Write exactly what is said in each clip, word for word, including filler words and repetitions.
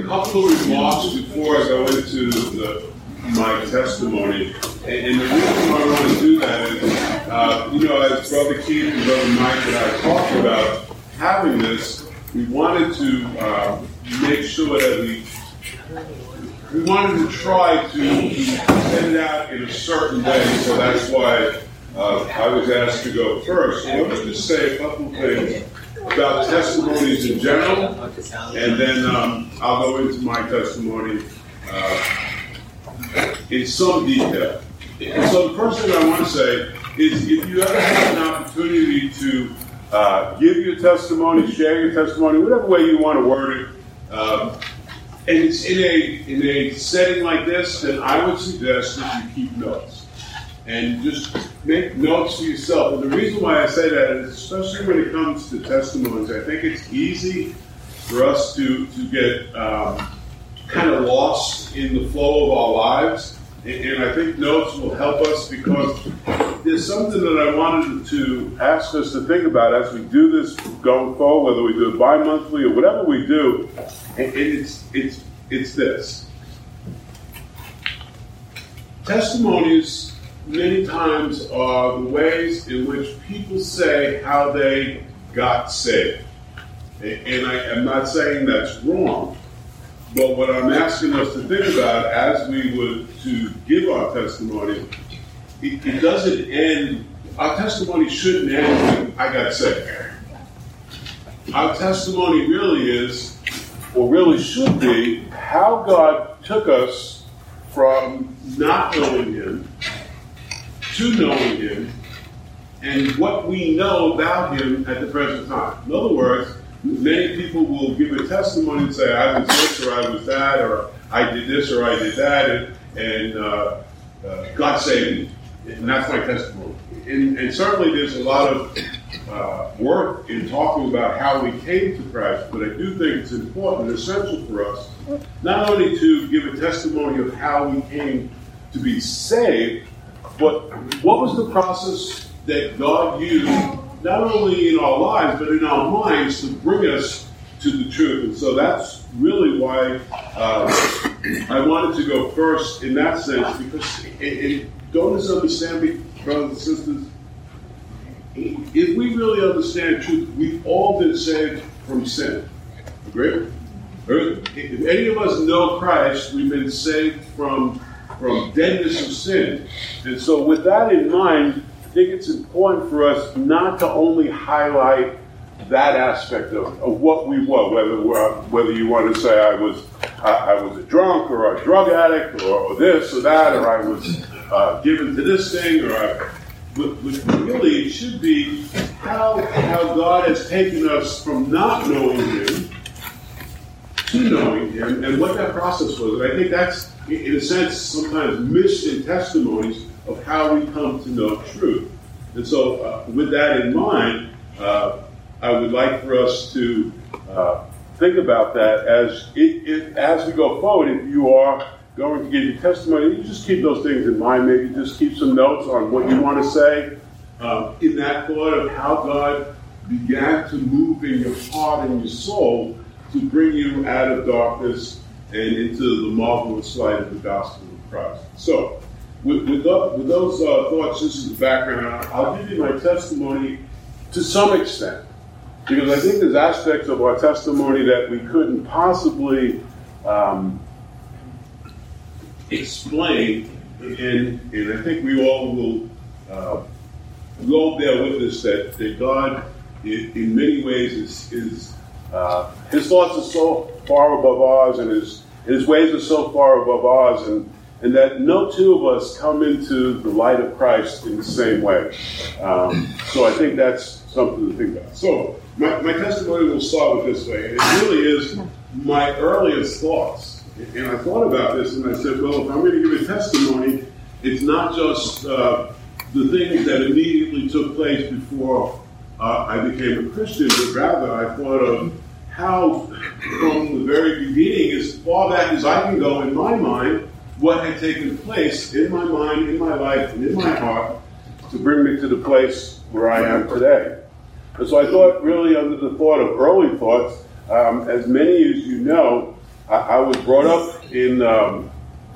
a couple of remarks before I go into the, my testimony. And, and the reason why I want to do that is, uh, you know, as Brother Keith and Brother Mike and I talked about having this, we wanted to uh, make sure that we we wanted to try to, to send it out in a certain way. So that's why uh, I was asked to go first. So let me just say a couple of things about testimonies in general, and then um, I'll go into my testimony uh, in some detail. And so the first thing I want to say is if you ever have an opportunity to uh, give your testimony, share your testimony, whatever way you want to word it, um, and it's in a in a setting like this, then I would suggest that you keep notes. And just make notes for yourself. And the reason why I say that is, especially when it comes to testimonies, I think it's easy for us to, to get um, kind of lost in the flow of our lives. And, and I think notes will help us, because there's something that I wanted to ask us to think about as we do this going forward, whether we do it bi-monthly or whatever we do. And, and it's it's it's this. Testimonies many times are the ways in which people say how they got saved. And I am not saying that's wrong, but what I'm asking us to think about as we would to give our testimony, it, it doesn't end, our testimony shouldn't end with, I got saved. Our testimony really is, or really should be, how God took us from not knowing Him to knowing Him, and what we know about Him at the present time. In other words, many people will give a testimony and say, I was this, or I was that, or I did this, or I did that, and, and uh, uh, God saved me. And that's my testimony. And, and certainly there's a lot of uh, work in talking about how we came to Christ, but I do think it's important and essential for us not only to give a testimony of how we came to be saved, but what was the process that God used, not only in our lives, but in our minds, to bring us to the truth. And so that's really why uh, I wanted to go first in that sense, because it, it, don't misunderstand me, brothers and sisters. If we really understand truth, we've all been saved from sin. Agree? If any of us know Christ, we've been saved from from deadness of sin. And so with that in mind, I think it's important for us not to only highlight that aspect of, of what we were, whether we're, whether you want to say I was I, I was a drunk or a drug addict or, or this or that, or I was uh, given to this thing, or I, but, but really it should be how, how God has taken us from not knowing Him to knowing Him, and what that process was. And I think that's, in a sense, sometimes missed in testimonies of how we come to know truth. And so, uh, with that in mind, uh, I would like for us to uh, think about that as it, it, as we go forward. If you are going to give your testimony, you just keep those things in mind. Maybe just keep some notes on what you want to say uh, in that thought of how God began to move in your heart and your soul to bring you out of darkness and into the marvelous light of the gospel of Christ. So, with, with, the, with those uh, thoughts, this is the background. I'll give you my testimony to some extent, because I think there's aspects of our testimony that we couldn't possibly um, explain, and, and I think we all will uh, we all bear witness that, that God, in, in many ways, is, is uh, His thoughts are so far above ours, and His His ways are so far above ours, and, and that no two of us come into the light of Christ in the same way. Um, so I think that's something to think about. So my, my testimony will start with this way. And it really is my earliest thoughts. And I thought about this, and I said, well, if I'm going to give a testimony, it's not just uh, the things that immediately took place before uh, I became a Christian, but rather I thought of how, from the very beginning, as far back as I can go in my mind, what had taken place in my mind, in my life, and in my heart to bring me to the place where I am today. And so I thought, really, under the thought of early thoughts, um, as many as you know, I, I was brought up in um,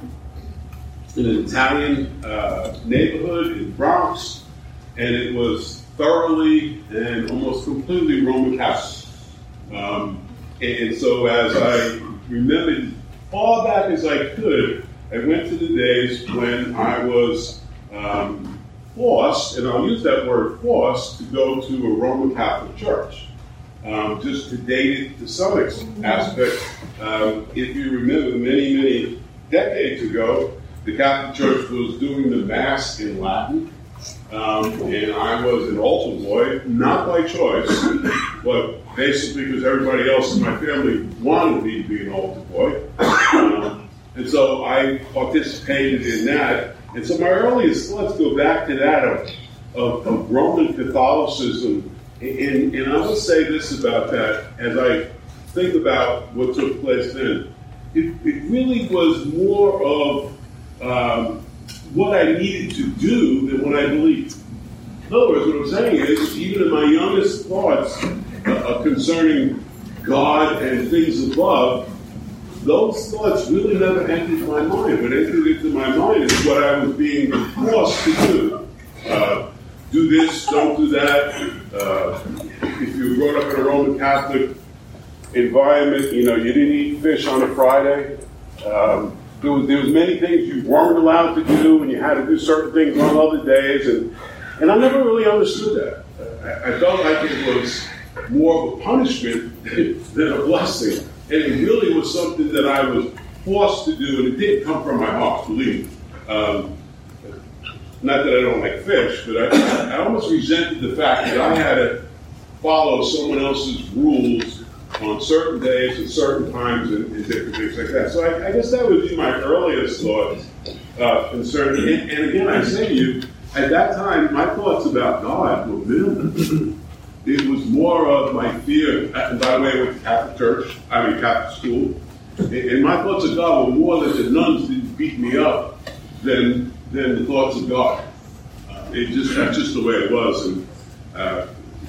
in an Italian uh, neighborhood in Bronx, and it was thoroughly and almost completely Roman Catholic. Um, and so as I remembered far back as I could, I went to the days when I was um, forced, and I'll use that word forced, to go to a Roman Catholic church. Um, just to date it to some aspect, um, if you remember many, many decades ago, the Catholic Church was doing the Mass in Latin, um, and I was an altar boy, not by choice, but basically because everybody else in my family wanted me to be an altar boy. Um, and so I participated in that. And so my earliest thoughts go back to that of, of, of Roman Catholicism. And, and I will say this about that, as I think about what took place then. It, it really was more of um, what I needed to do than what I believed. In other words, what I'm saying is, even in my youngest thoughts uh, concerning God and things above, those thoughts really never entered my mind. What entered into my mind is what I was being forced to do. Uh, do this, don't do that. Uh, if you were brought up in a Roman Catholic environment, you know, you didn't eat fish on a Friday. Um, there, was, there was many things you weren't allowed to do, and you had to do certain things on other days. And, and I never really understood that. I, I felt like it was more of a punishment than a blessing. And it really was something that I was forced to do, and it didn't come from my heart, believe me. Um, Not that I don't like fish, but I, I almost resented the fact that I had to follow someone else's rules on certain days and certain times and, and different things like that. So I, I guess that would be my earliest thoughts uh, concerning it. And, and again, I say to you, at that time, my thoughts about God were minimal. It was more of my fear. And by the way, I went to Catholic church, I mean Catholic school. And, and my thoughts of God were more that the nuns didn't beat me up than than the thoughts of God. Uh, it just that's just the way it was, and uh,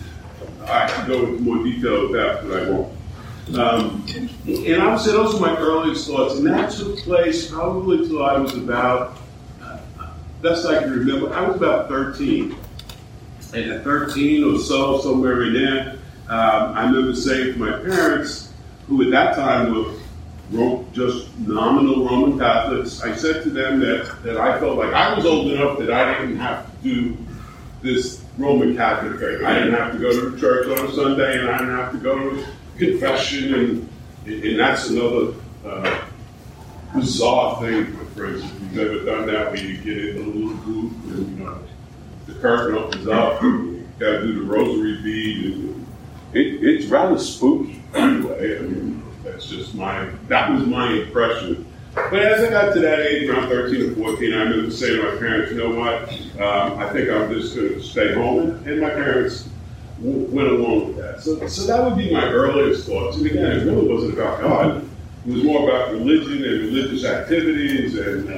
I could go into more detail with that, but I won't. Um, and I would say those are my earliest thoughts, and that took place probably until I was about, uh, best I can remember, I was about thirteen. And at thirteen or so, somewhere in there, um, I remember saying to my parents, who at that time were just nominal Roman Catholics, I said to them that, that I felt like I was old enough that I didn't have to do this Roman Catholic thing. I didn't have to go to church on a Sunday, and I didn't have to go to confession, and, and that's another uh, bizarre thing, for instance. If you've ever done that, where you get in a little booth, and you know, the curtain opens up, and you got to do the rosary bead, and it, it's rather spooky anyway. I mean, that's just my, that was my impression. But as I got to that age, around thirteen or fourteen, I remember saying to my parents, you know what, um, I think I'm just going to stay home. And my parents w- went along with that. So, so that would be my earliest thoughts. And again, it really wasn't about God. It was more about religion and religious activities and uh,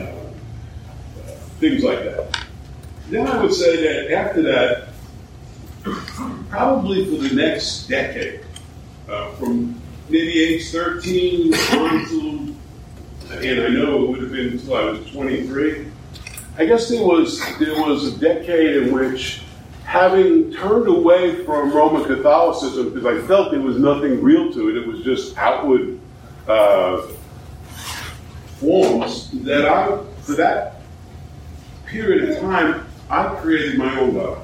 uh, things like that. Then I would say that after that, probably for the next decade, uh, from maybe age thirteen on to, and I know it would have been until I was twenty-three. I guess there was there was a decade in which, having turned away from Roman Catholicism because I felt there was nothing real to it, it was just outward uh, forms, that I, for that period of time, I created my own God.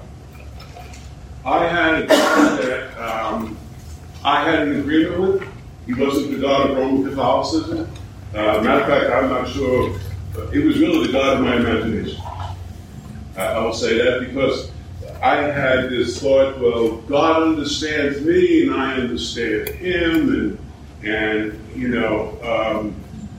I had a God that um, I had an agreement with. He wasn't the God of Roman Catholicism. Uh, matter of fact, I'm not sure. It was really the God of my imagination. I, I will say that because I had this thought, well, God understands me and I understand him, and and you know, um,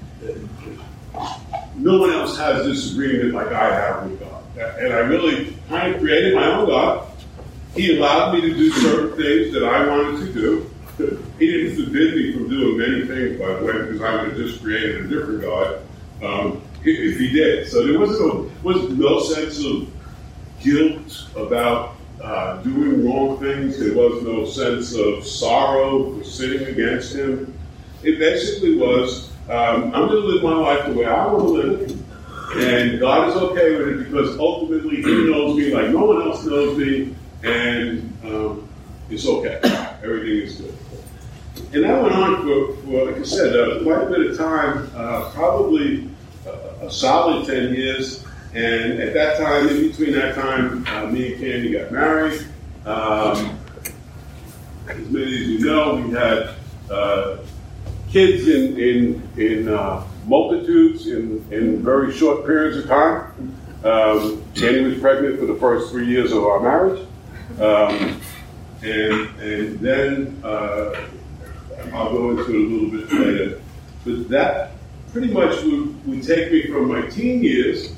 no one else has this agreement like I have with God. And I really kind of created my own God. He allowed me to do certain things that I wanted to do. He didn't forbid me from doing many things, by the way, because I would have just created a different God um, if he did. So there was no, was no sense of guilt about uh, doing wrong things. There was no sense of sorrow for sinning against him. It basically was, um, I'm going to live my life the way I want to live it. And God is okay with it because ultimately He knows me like no one else knows me. And um, it's okay. Everything is good. And that went on for, for like I said, uh, quite a bit of time, uh, probably a, a solid ten years. And at that time, in between that time, uh, me and Candy got married. Um, as many as you know, we had uh, kids in in, in uh, multitudes in, in very short periods of time. Um, Candy was pregnant for the first three years of our marriage. Um, and, and then uh, I'll go into it a little bit later. But that pretty much would, would take me from my teen years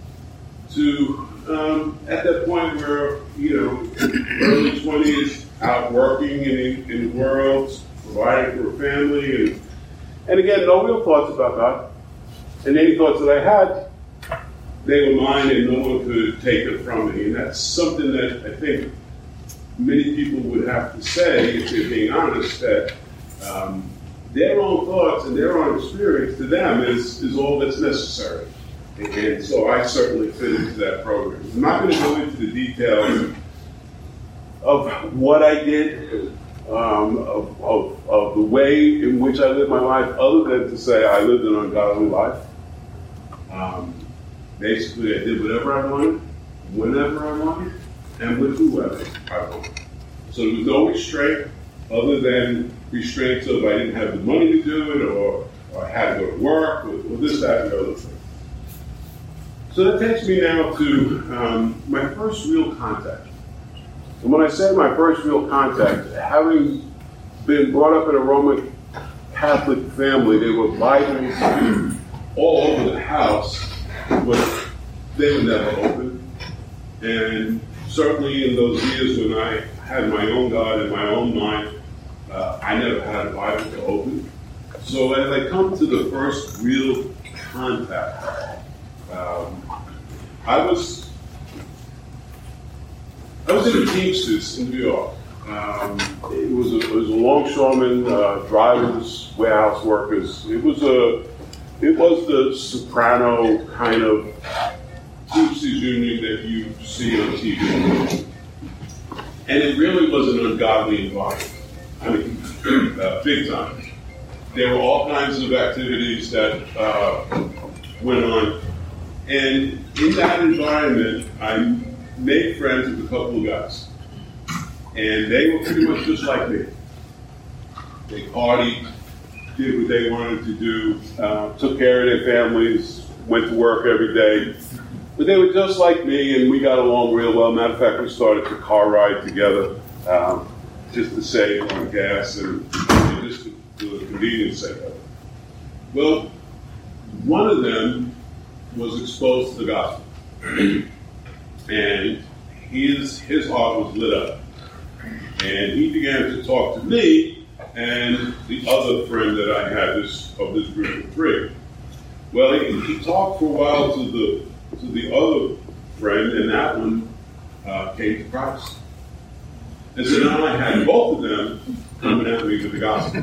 to um, at that point where, you know, early twenties, out working in, in the world, providing for a family, and and again, no real thoughts about God. And any thoughts that I had, they were mine, and no one could take them from me. And that's something that I think many people would have to say, if they're being honest, that um, their own thoughts and their own experience to them is, is all that's necessary. And so I certainly fit into that program. I'm not going to go into the details of what I did, um, of, of, of the way in which I lived my life, other than to say I lived an ungodly life. Um, basically, I did whatever I wanted, whenever I wanted, and with whoever I wanted. So there was no restraint other than restraints of I didn't have the money to do it, or, or I had to go to work, or, or this, that, and the other thing. So that takes me now to um, my first real contact. And when I say my first real contact, having been brought up in a Roman Catholic family, there were Bibles all over the house, but they were never open. And certainly in those years when I had my own God in my own mind, uh, I never had a Bible to open. So as I come to the first real contact, um, I was I was in the Teamsters in New York. Um, it was a, it was a longshoreman, uh, drivers, warehouse workers. It was a it was the Soprano kind of Teamsters union that you see on T V, and it really was an ungodly environment. I mean, uh, big time. There were all kinds of activities that uh, went on. And in that environment, I made friends with a couple of guys. And they were pretty much just like me. They partied, did what they wanted to do, uh, took care of their families, went to work every day. But they were just like me, and we got along real well. Matter of fact, we started to car ride together um, just to save on gas and, and just to do the convenience sake of it. Well, one of them was exposed to the gospel. And his his heart was lit up. And he began to talk to me and the other friend that I had this of this group of three. Well, he, he talked for a while to the to the other friend, and that one uh, came to Christ. And so now I had both of them coming at me with the gospel.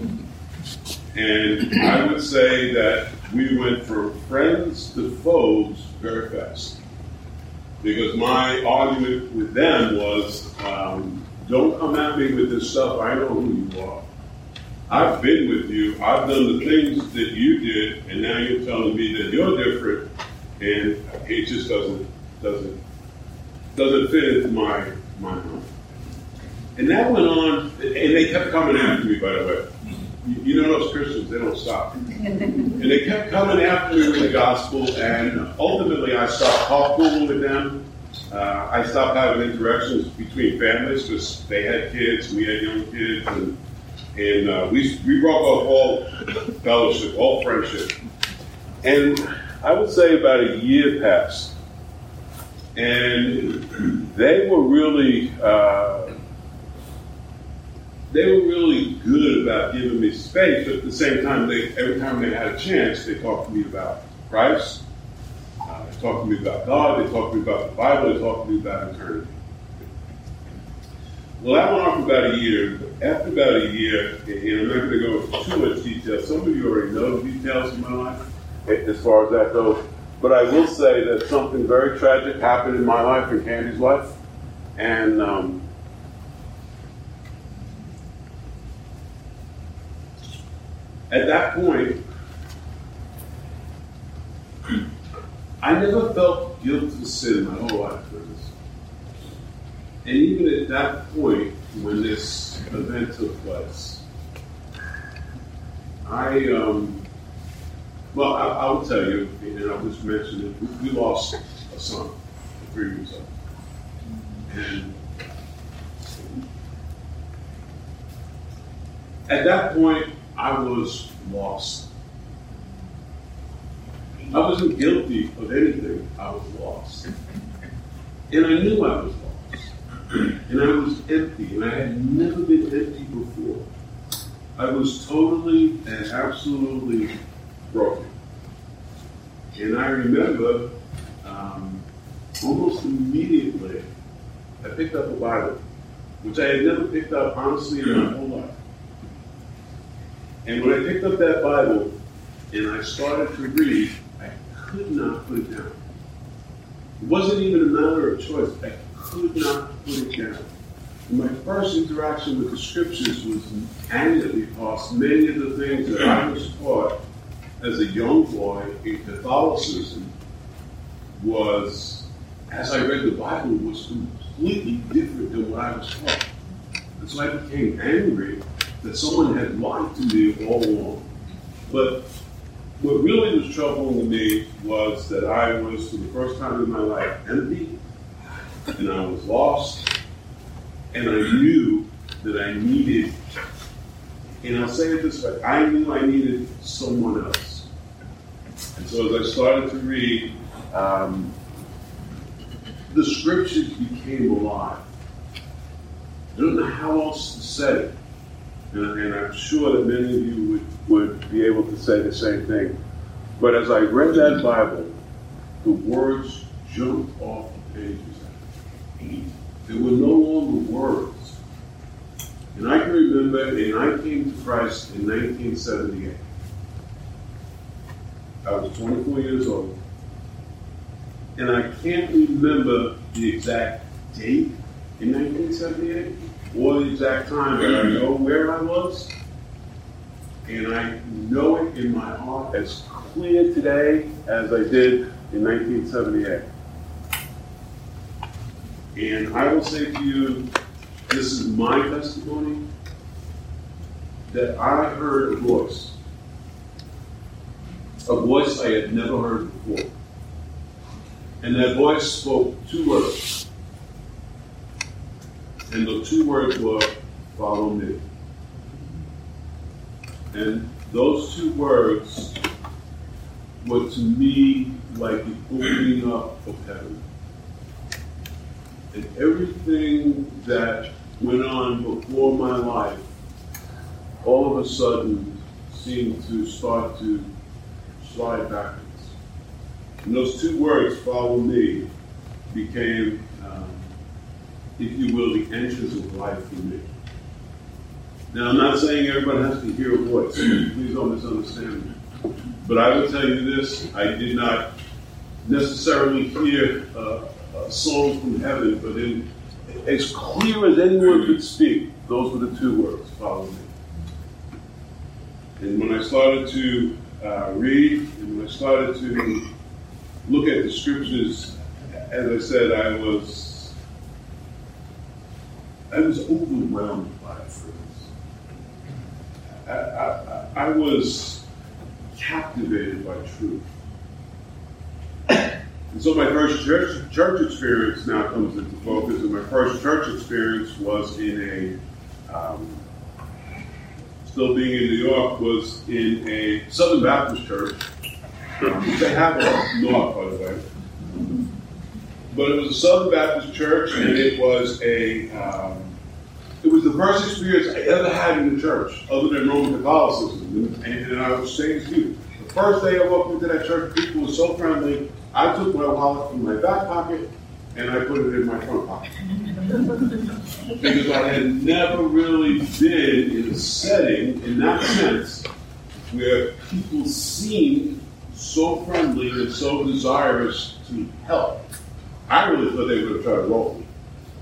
And I would say that we went from friends to foes very fast. Because my argument with them was, um, don't come at me with this stuff. I know who you are. I've been with you. I've done the things that you did, and now you're telling me that you're different, and it just doesn't doesn't doesn't fit into my my mind. And that went on, and they kept coming after me, by the way. You know those Christians, they don't stop. And they kept coming after me with the gospel, and ultimately I stopped carpooling with them. Uh, I stopped having interactions between families because they had kids, we had young kids, and, and uh, we, we broke off all fellowship, all friendship. And I would say about a year passed, and they were really... Uh, They were really good about giving me space, but at the same time, they, every time they had a chance, they talked to me about Christ, uh, they talked to me about God, they talked to me about the Bible, they talked to me about eternity. Well, that went on for about a year. After about a year, and I'm not going to go into too much detail. Some of you already know the details of my life as far as that goes. But I will say that something very tragic happened in my life and Candy's life. And um, at that point, I never felt guilt for sin my whole life. And even at that point, when this event took place, I, um, well, I, I will tell you, and I'll just mention it, we, we lost a son three years old. And at that point, I was lost. I wasn't guilty of anything. I was lost. And I knew I was lost. And I was empty, and I had never been empty before. I was totally and absolutely broken. And I remember um, almost immediately, I picked up a Bible, which I had never picked up, honestly, in my whole life. And when I picked up that Bible and I started to read, I could not put it down. It wasn't even a matter of choice. I could not put it down. And my first interaction with the scriptures was angry because many of the things that I was taught as a young boy in Catholicism was, as I read the Bible, was completely different than what I was taught. And so I became angry that someone had lied to me all along. But what really was troubling me was that I was, for the first time in my life, empty, and I was lost, and I knew that I needed, and I'll say it this way, I knew I needed someone else. And so as I started to read, um, the scriptures became alive. I don't know how else to say it. And, and I'm sure that many of you would, would be able to say the same thing. But as I read that Bible, the words jumped off the pages. They were no longer words. And I can remember, and I came to Christ in nineteen seventy-eight. I was twenty-four years old. And I can't remember the exact date in nineteen seventy-eight or the exact time, but I know where I was. And I know it in my heart as clear today as I did in nineteen seventy-eight. And I will say to you, this is my testimony, that I heard a voice. A voice I had never heard before. And that voice spoke two words. And the two words were, follow me. And those two words were to me like the opening up of heaven. And everything that went on before my life, all of a sudden seemed to start to slide backwards. And those two words, follow me, became, um, if you will, the entrance of life for me. Now, I'm not saying everybody has to hear a voice. Please don't misunderstand me. But I will tell you this, I did not necessarily hear uh, a song from heaven, but in, as clear as anyone could speak, those were the two words, follow me. And when I started to uh, read, and when I started to look at the scriptures, as I said, I was I was overwhelmed by it, friends. I, I, I was captivated by truth. And so my first church, church experience now comes into focus, and my first church experience was in a, um, still being in New York, was in a Southern Baptist church. Um, they have it up north, by the way. But it was a Southern Baptist church, and it was a, um, it was the first experience I ever had in the church, other than Roman Catholicism. And, and I was saying to you, the first day I walked into that church, people were so friendly. I took my wallet from my back pocket, and I put it in my front pocket. Because I had never really been in a setting, in that sense, where people seemed so friendly and so desirous to help. I really thought they were going to try to roll me.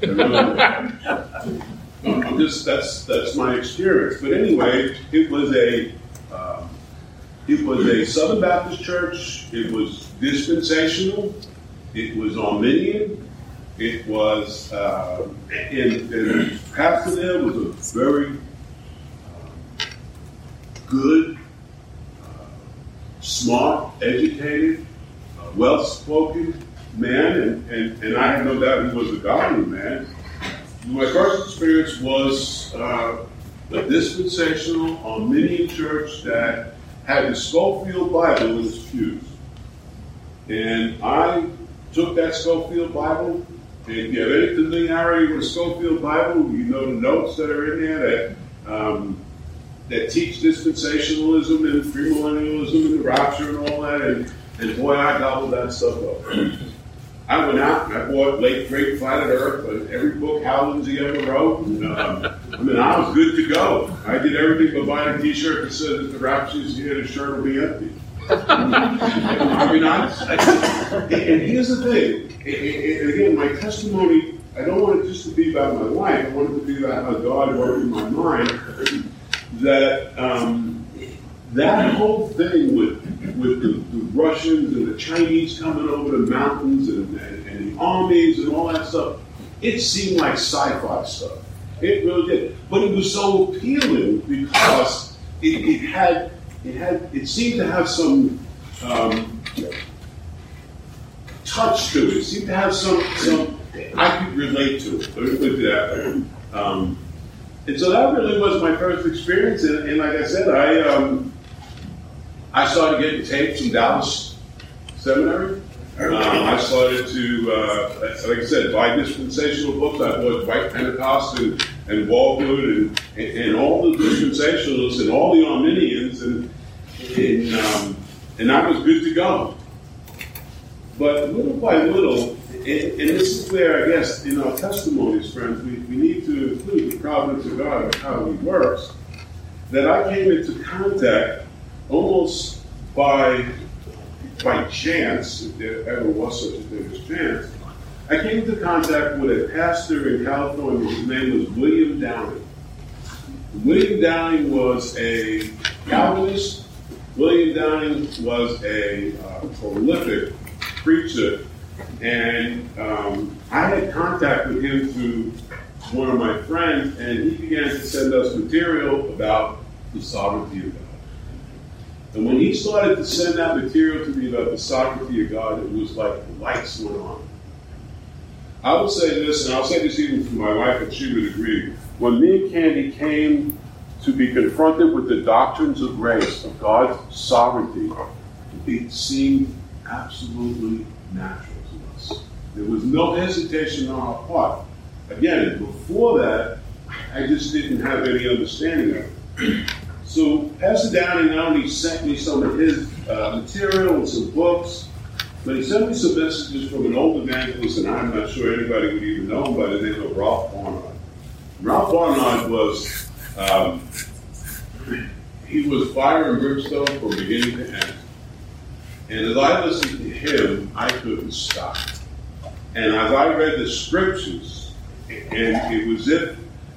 I'm just, that's that's my experience. But anyway, it was a um, it was a Southern Baptist church. It was dispensational. It was Arminian. It was, uh, and, and the pastor there was a very uh, good, uh, smart, educated, uh, well-spoken man, and, and, and I have no doubt he was a godly man. My first experience was uh, a dispensational Arminian church that had the Schofield Bible in its pews. And I took that Schofield Bible, and if you have any familiarity with the Schofield Bible, you know the notes that are in there that um, that teach dispensationalism and premillennialism and the rapture and all that, and, and boy, I gobbled that stuff up. I went out and I bought Late Great Planet Earth, and every book Hallindsey ever wrote. And, um, I mean, I was good to go. I did everything but buy a T-shirt that said that the rapture's here, the shirt will be empty. I mean, I, I, and here's the thing. And again, my testimony, I don't want it just to be about my life. I want it to be about how God worked in my mind. That um, that whole thing with with the, the Russians and the Chinese coming over the mountains and, and, and the armies and all that stuff, it seemed like sci-fi stuff. It really did. But it was so appealing because it, it had it had it seemed to have some um, touch to it. It seemed to have some some I could relate to it. Let me put it that way. Um, and so that really was my first experience. And, and like I said, I um, I started getting tapes from Dallas Seminary. Um, I started to, uh, like I said, buy dispensational books. I bought White Pentecost and, and Walwood and, and, and all the dispensationalists and all the Arminians, and and, um, and I was good to go. But little by little, and, and this is where I guess in our testimonies, friends, we, we need to include the providence of God and how He works. That I came into contact almost by by chance, if there ever was such a thing as chance, I came into contact with a pastor in California. His name was William Downing. William Downing was a Calvinist. William Downing was a uh, prolific preacher, and um, I had contact with him through one of my friends, and he began to send us material about the sovereignty of God. And when he started to send that material to me about the sovereignty of God, it was like the lights went on. I would say this, and I'll say this even to my wife, and she would agree. When me and Candy came to be confronted with the doctrines of grace, of God's sovereignty, it seemed absolutely natural to us. There was no hesitation on our part. Again, before that, I just didn't have any understanding of it. So Pastor Downing not only sent me some of his uh, material and some books, but he sent me some messages from an old evangelist, and I'm not sure anybody would even know him by the name of Ralph Barnard. Ralph Barnard was, um, he was fire and brimstone from beginning to end. And as I listened to him, I couldn't stop. And as I read the scriptures, and it was if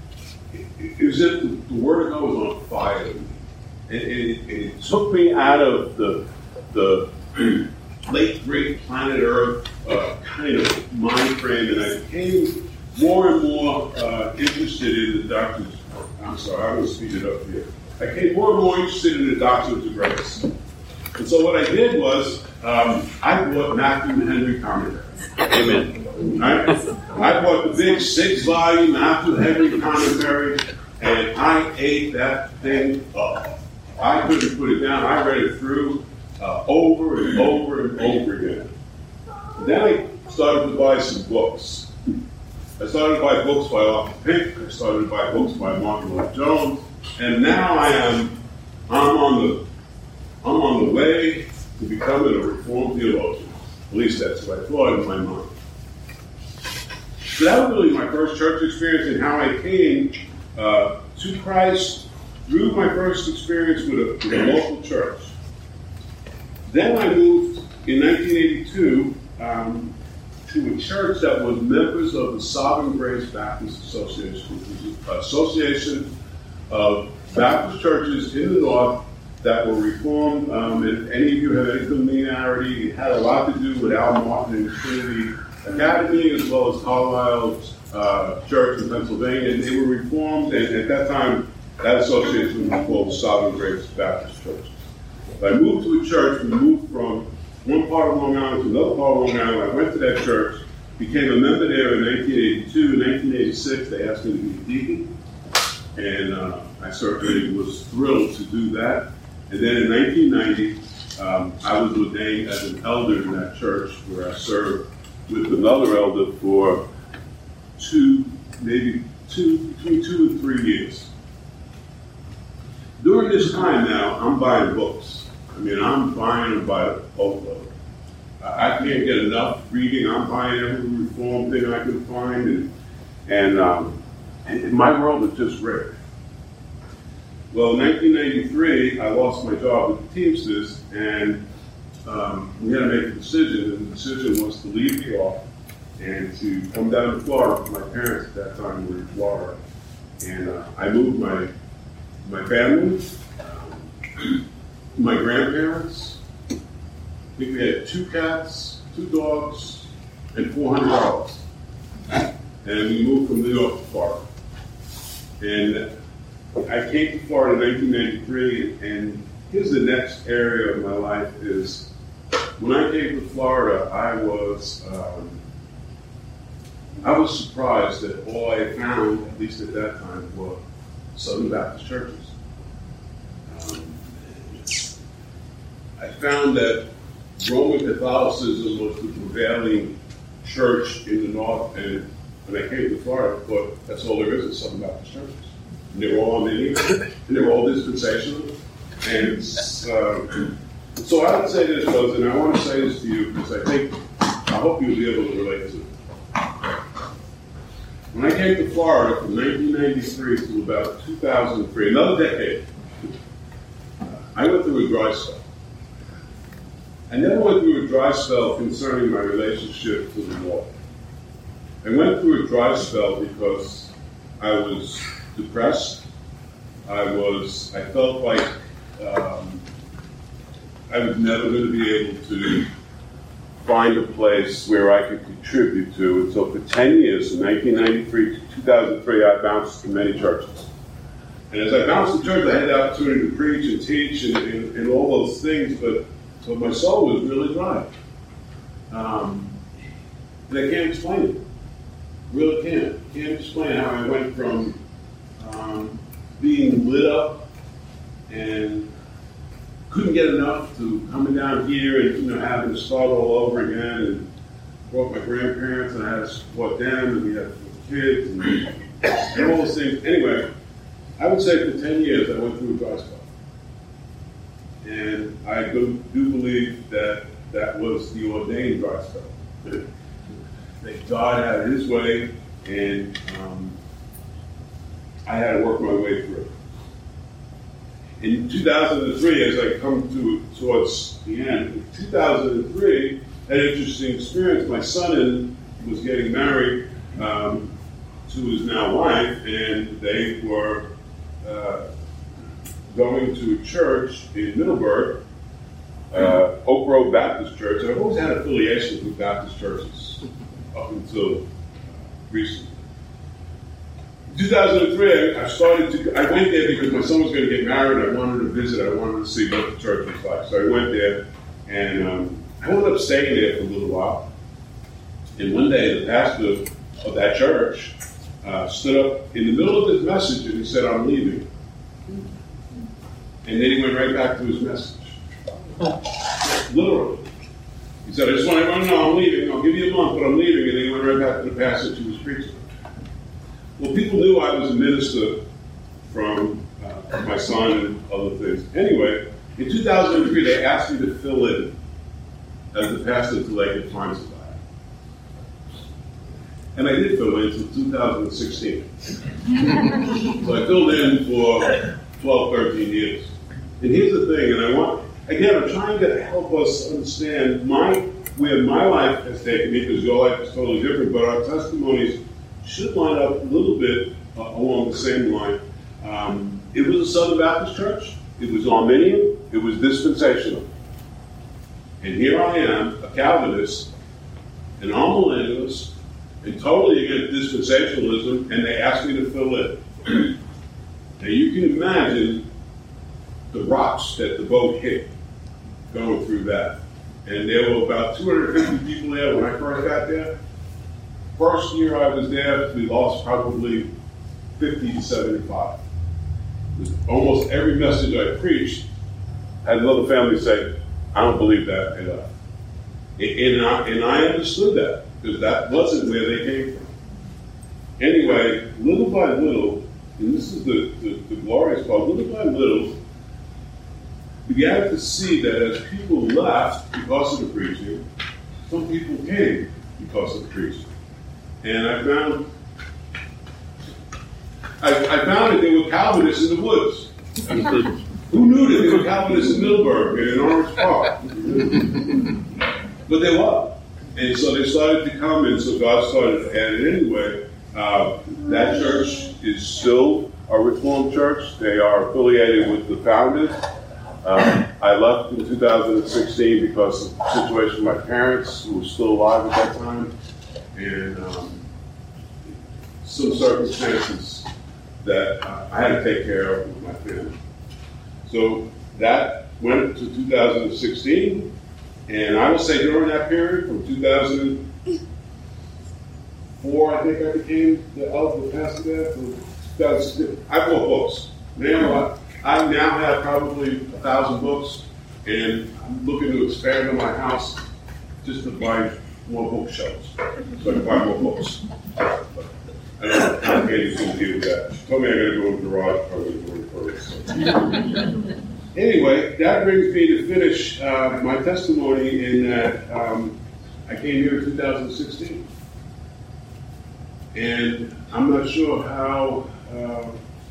It was as if the Word of God was on fire. And it, it, it took me out of the the late great planet Earth uh, kind of mind frame, and I became more and more uh, interested in the doctrines. I'm sorry, I'm going to speed it up here. I became more and more interested in the doctrines of grace. And so what I did was um, I bought Matthew and Henry commentary. Amen. I, I bought the big six-volume Matthew Henry commentary, and I ate that thing up. I couldn't put it down. I read it through uh, over and over and over again. Then I started to buy some books. I started to buy books by Arthur Pink. I started to buy books by Martin Lloyd Jones, and now I am I'm on the I'm on the way to becoming a Reformed theologian. At least that's what I thought in my mind. So that was really my first church experience and how I came uh, to Christ through my first experience with a, with a local church. Then I moved in nineteen eighty-two um, to a church that was members of the Sovereign Grace Baptist Association, which was an association of Baptist churches in the North that were reformed. Um, if any of you have any familiarity, it had a lot to do with Al Martin and Trinity Academy, as well as Carlisle's uh, church in Pennsylvania. And they were reformed, and at that time, that association was called Sovereign Grace Baptist Churches. I moved to a church. We moved from one part of Long Island to another part of Long Island. I went to that church, became a member there in nineteen eighty-two. In nineteen eighty-six, they asked me to be a deacon, and uh, I certainly was thrilled to do that. And then in nineteen ninety, um, I was ordained as an elder in that church, where I served with another elder for two, maybe two, between two and three years. During this time now, I'm buying books. I mean, I'm buying them by the boatload. I can't get enough reading. I'm buying every reform thing I can find, and and, um, and my world is just rich. Well, in nineteen ninety-three, I lost my job with the Teamsters, and um, we had to make a decision, and the decision was to leave New York and to come down to Florida. My parents at that time were in Florida, and uh, I moved my my family, um, my grandparents. I think we had two cats, two dogs, and four hundred dollars. And we moved from New York to Florida. And I came to Florida in nineteen ninety-three, and here's the next area of my life is, when I came to Florida, I was um, I was surprised that all I found, at least at that time, were Southern Baptist churches. Um, I found that Roman Catholicism was the prevailing church in the North, and when I came to Florida, I thought that's all there is is Southern Baptist churches. And they were all Arminian, and they were all dispensational. And um, so I would say this, Rose, and I want to say this to you because I think, I hope you'll be able to relate to it. When I came to Florida from nineteen ninety-three to about two thousand three, another decade, I went through a dry spell. I never went through a dry spell concerning my relationship to the Lord. I went through a dry spell because I was depressed. I was, I felt like um, I was never going to be able to find a place where I could contribute to. And so for ten years, from nineteen ninety-three to two thousand three, I bounced to many churches. And as I bounced to church, I had the opportunity to preach and teach and, and, and all those things, but so my soul was really dry. Um, and I can't explain it. Really can't. Can't explain how I went from um, being lit up and couldn't get enough to coming down here and you know having to start all over again, and brought my grandparents and I had to support them, and we had kids and, and all those things. Anyway, I would say for ten years I went through a dry spell. And I do, do believe that that was the ordained dry spell. That God had His way, and um, I had to work my way through it. In two thousand three, as I come to towards the end, in two thousand three, I had an interesting experience. My son was getting married um, to his now wife, and they were uh, going to a church in Middleburg, uh, Oak Grove Baptist Church. I've always had affiliations with Baptist churches up until recently. In two thousand three, I started to, I went there because my son was going to get married. I wanted to visit. I wanted to see what the church was like. So I went there, and um, I ended up staying there for a little while. And one day, the pastor of that church uh, stood up in the middle of his message, and he said, "I'm leaving." And then he went right back to his message. Literally. He said, "I just want everyone to know I'm leaving. I'll give you a month, but I'm leaving." And then he went right back to the passage he was preaching. Well, people knew I was a minister from uh, my son and other things. Anyway, in two thousand three, they asked me to fill in as the pastor to Lake of Times. And I did fill in until two thousand sixteen. So I filled in for twelve, thirteen years. And here's the thing, and I want, again, I'm trying to help us understand my where my life has taken me, because your life is totally different, but our testimonies should line up a little bit uh, along the same line. Um, it was a Southern Baptist church. It was Arminian. It was dispensational. And here I am, a Calvinist, an amillennialist, and totally against dispensationalism, and they asked me to fill in. Now you can imagine the rocks that the boat hit going through that. And there were about two hundred fifty people there when I first got there. First year I was there, we lost probably fifty to seventy-five. Almost every message I preached, I had another family say, I don't believe that. And, uh, and, I, and I understood that, because that wasn't where they came from. Anyway, little by little, and this is the, the, the glorious part, little by little, began to see that as people left because of the preaching, some people came because of the preaching. And I found I, I found that there were Calvinists in the woods. Who knew that there were Calvinists in Middleburg and in Orange Park? But they were. And so they started to come, and so God started to add it anyway. Uh, that church is still a Reformed church. They are affiliated with the founders. Um, I left in two thousand sixteen because of the situation with my parents, who were still alive at that time, and um, some circumstances that uh, I had to take care of with my family. So that went to two thousand sixteen, and I will say during that period, from two thousand four, I think I became the elder pastor there, from two thousand sixteen. I bought books. Now, I now have probably a thousand books, and I'm looking to expand on my house just to buy more bookshelves, so I can buy more books. I don't know how Katie's going to deal with that. She told me I got to go in the garage, probably go in first. So. Anyway, that brings me to finish uh, my testimony in that um, I came here in two thousand sixteen, and I'm not sure how. Uh,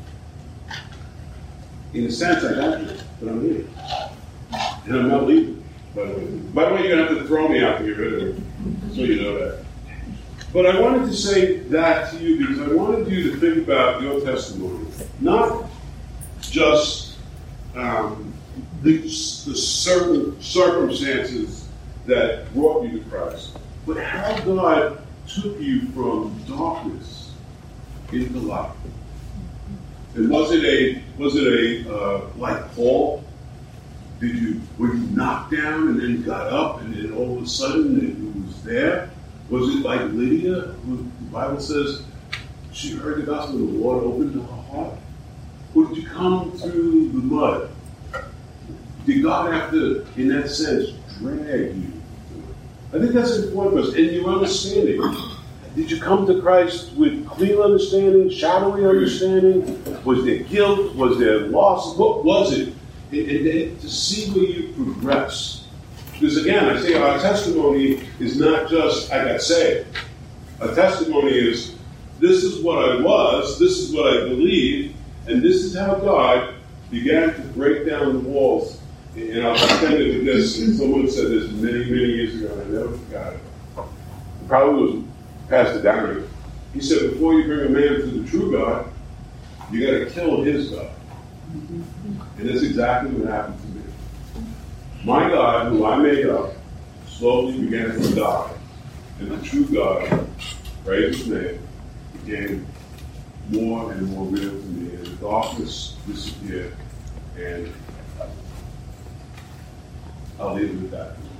In a sense, I got here, but I'm here. And I'm not leaving, by the way. By the way, you're going to have to throw me out to get rid of it, so you know that. But I wanted to say that to you because I wanted you to think about your testimony. Not just um, the, the certain circumstances that brought you to Christ, but how God took you from darkness into light. And was it a was it a uh, like Paul? Did you were you knocked down and then got up and then all of a sudden it was there? Was it like Lydia, who the Bible says she heard the gospel and the Lord opened her heart? Or did you come through the mud? Did God have to, in that sense, drag you? I think that's important for us. And your understanding. Did you come to Christ with clear understanding, shadowy understanding? Was there guilt? Was there loss? What was it? And, and, and to see where you progress. Because again, I say our testimony is not just, I got saved. Our testimony is, this is what I was, this is what I believe, and this is how God began to break down the walls. And I'll tell you this, and someone said this many, many years ago, and I never forgot it. It probably was Pastor Downey. He said, before you bring a man to the true God, you got to kill his God. And that's exactly what happened to me. My God, who I made up, slowly began to die. And the true God, praise his name, became more and more real to me. And the darkness disappeared. And I'll leave it with that.